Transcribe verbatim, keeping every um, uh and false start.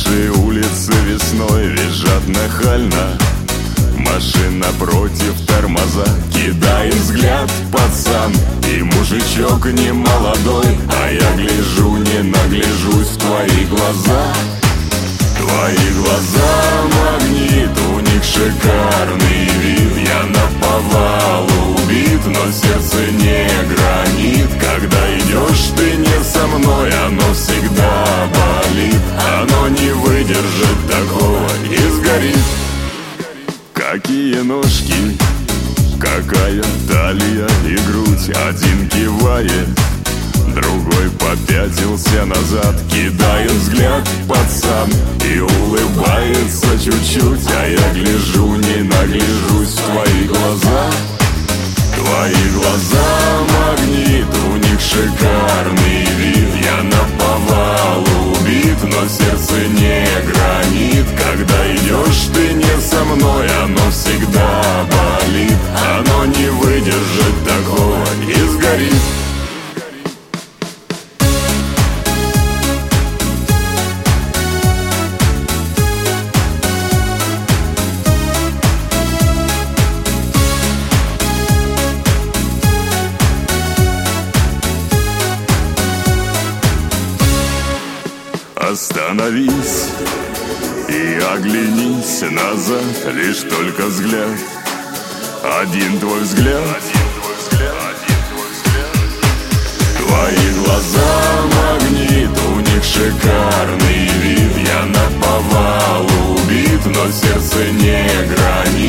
Наши улицы весной визжат нахально. Машин напротив тормоза. Кидает взгляд пацан и мужичок не молодой. А я гляжу, не нагляжусь в твои глаза. Твои глаза магнит, у них шикарный вид. Я наповал убит, но сердце не гранит. Когда идешь ты не со мной, оно всегда болит. Оно не выдержит такого и сгорит. Какие ножки, какая талия и грудь. Один кивает, другой попятился назад. Кидает взгляд пацан и улыбается чуть-чуть. А я гляжу, не нагляжусь в твои глаза. Твои глаза магнит, у них шикарный вид. Я наповал убит, но сердце не гранит. Когда идешь ты не со мной, оно всегда болит. Оно не выдержит такого и сгорит. Остановись и оглянись назад. Лишь только взгляд, один твой взгляд. Твои глаза магнит, у них шикарный вид. Я наповал убит, но сердце не гранит.